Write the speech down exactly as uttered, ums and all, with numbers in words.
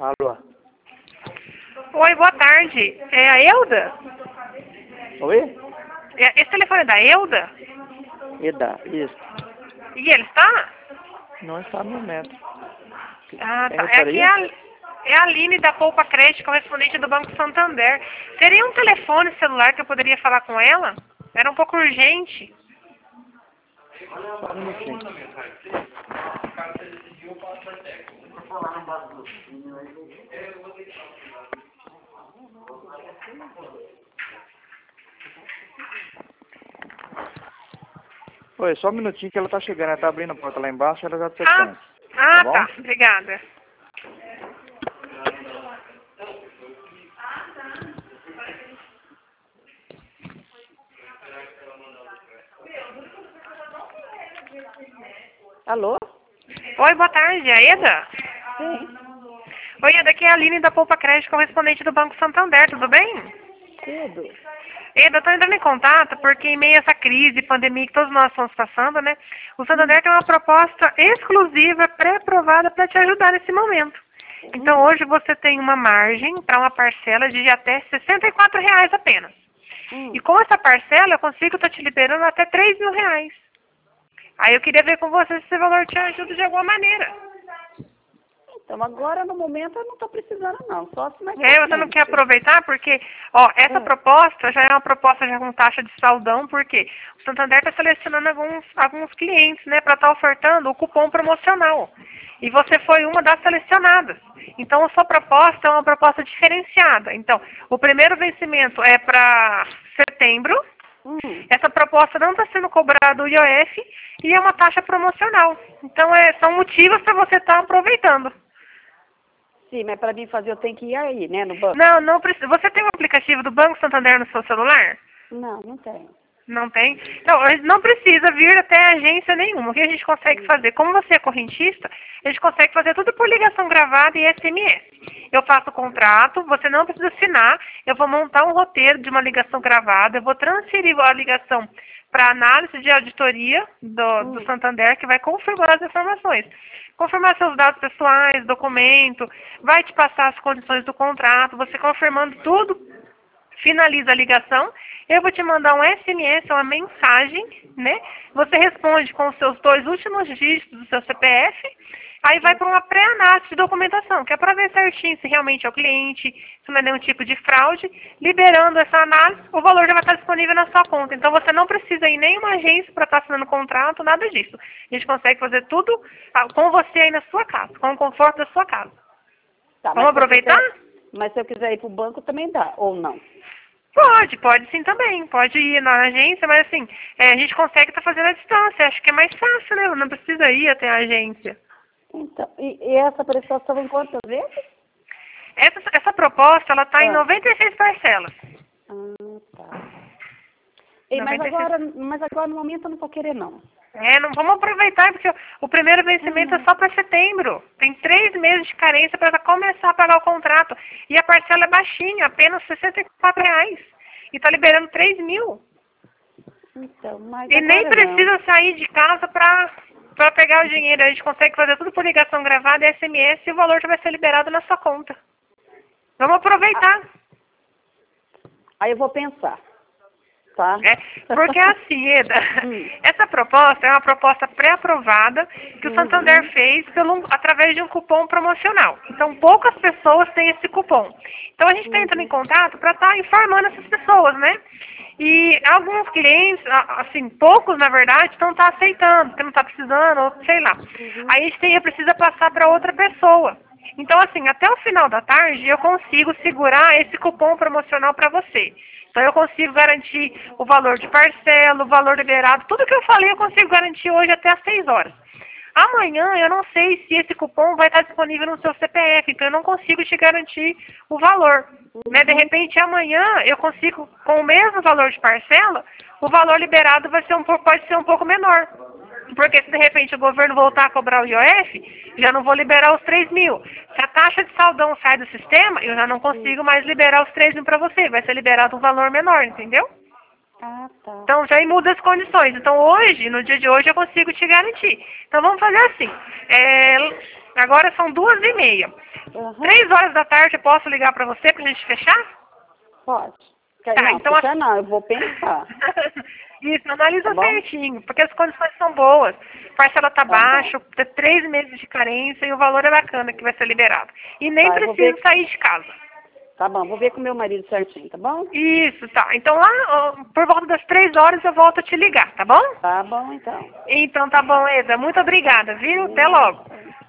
Alô? Oi, boa tarde. É a Elda? Oi? É, esse telefone é da Elda? Eda, isso. E ele está? Não está no momento. Ah, Tem tá. É aqui gostaria? é a, é a Aline da Poupa Crédito, correspondente do Banco Santander. Teria um telefone celular que eu poderia falar com ela? Era um pouco urgente. Só um minutinho. Oi, só um minutinho que ela tá chegando. Ela tá abrindo a porta lá embaixo, ela já te Ah, atende. ah Tá tá. bom? Obrigada. Alô? Oi, boa tarde. É a Eda? Sim, Oi, Eda, aqui é a Aline da Poupa Crédito, correspondente do Banco Santander. Tudo bem? tudo. Eda, eu estou entrando em contato porque em meio a essa crise, pandemia que todos nós estamos passando, né? O Santander tem uma proposta exclusiva, pré-aprovada para te ajudar nesse momento. Então hoje você tem uma margem para uma parcela de até sessenta e quatro reais apenas. Hum. E com essa parcela eu consigo estar te liberando até três mil reais. Aí eu queria ver com você se esse valor te ajuda de alguma maneira. Então, agora, no momento, eu não estou precisando, não. Só se mais E aí você não quer aproveitar porque, ó, essa É. proposta já é uma proposta já com taxa de saldão, porque o Santander está selecionando alguns, alguns clientes, né, para estar ofertando o cupom promocional. E você foi uma das selecionadas. Então, a sua proposta é uma proposta diferenciada. Então, o primeiro vencimento é para setembro. Hum. Essa proposta não está sendo cobrado o I O F e é uma taxa promocional. Então, é, são motivos para você estar aproveitando. Sim, mas para mim fazer eu tenho que ir aí, né, no banco? Não, não precisa. Você tem um aplicativo do Banco Santander no seu celular? Não, não tenho. Não tem? Então, a gente não precisa vir até agência nenhuma. O que a gente consegue fazer? Como você é correntista, a gente consegue fazer tudo por ligação gravada e S M S. Eu faço o contrato, você não precisa assinar, eu vou montar um roteiro de uma ligação gravada, eu vou transferir a ligação para análise de auditoria do, do Hum. Santander, que vai confirmar as informações. Confirmar seus dados pessoais, documento, vai te passar as condições do contrato, você confirmando tudo, finaliza a ligação, eu vou te mandar um S M S, uma mensagem, né? Você responde com os seus dois últimos dígitos do seu C P F, aí vai para uma pré-análise de documentação, que é para ver certinho se realmente é o cliente, se não é nenhum tipo de fraude. Liberando essa análise, o valor já vai estar disponível na sua conta. Então você não precisa ir em nenhuma agência para estar assinando contrato, nada disso. A gente consegue fazer tudo com você aí na sua casa, com o conforto da sua casa. Tá, Vamos mas se eu aproveitar? quiser- mas se eu quiser ir para o banco também dá, ou não? Pode, pode sim também. Pode ir na agência, mas assim, é, a gente consegue estar fazendo a distância. Acho que é mais fácil, né? Não precisa ir até a agência. Então, e, e essa prestação em quantas vezes? Essa, essa proposta, ela está em Ah. noventa e seis parcelas. Ah, tá. E, mas, noventa e seis. agora, mas agora, no momento, eu não vou querer, não. É, não vamos aproveitar, porque o primeiro vencimento Uhum. é só para setembro. Tem três meses de carência para começar a pagar o contrato. E a parcela é baixinha, apenas sessenta e quatro reais. E está liberando três mil. Então, mas E nem agora não. precisa sair de casa para para pegar o dinheiro. A gente consegue fazer tudo por ligação gravada e S M S e o valor já vai ser liberado na sua conta. Vamos aproveitar. Aí eu vou pensar, tá? É, porque assim, Eda, Hum. essa proposta é uma proposta pré-aprovada que o Santander Uhum. fez pelo, através de um cupom promocional. Então, poucas pessoas têm esse cupom. Então, a gente está entrando em contato para estar informando essas pessoas, né? E alguns clientes, a- assim, poucos, na verdade, não estão aceitando, porque não está precisando, ou sei lá. Aí a gente tem, precisa passar para outra pessoa. Então, assim, até o final da tarde, eu consigo segurar esse cupom promocional para você. Então, eu consigo garantir o valor de parcela, o valor liberado, tudo que eu falei eu consigo garantir hoje até às seis horas. Amanhã, eu não sei se esse cupom vai estar disponível no seu C P F, então eu não consigo te garantir o valor. Né? De repente, amanhã, eu consigo, com o mesmo valor de parcela, o valor liberado vai ser um pouco, pode ser um pouco menor. Porque se de repente o governo voltar a cobrar o I O F, já não vou liberar os três mil. Se a taxa de saldão sai do sistema, eu já não consigo mais liberar os três mil para você. Vai ser liberado um valor menor, entendeu? Ah, tá. Então já aí muda as condições. Então hoje, no dia de hoje, eu consigo te garantir. Então vamos fazer assim. É, agora são duas e meia. Aham. Três horas da tarde eu posso ligar pra você pra gente fechar? Pode. Quer, Tá, não, então fechar a- não, eu vou pensar. Isso, analisa Tá bom? certinho, porque as condições são boas. Parcela tá, Tá baixo, tem três meses de carência e o valor é bacana que vai ser liberado. E nem Tá, eu vou precisa ver- sair de casa. Tá bom, vou ver com meu marido certinho, tá bom? Isso, tá. Então lá, ó, por volta das três horas eu volto a te ligar, tá bom? Tá bom, então. Então tá bom, Eda. Muito obrigada, viu? Até logo.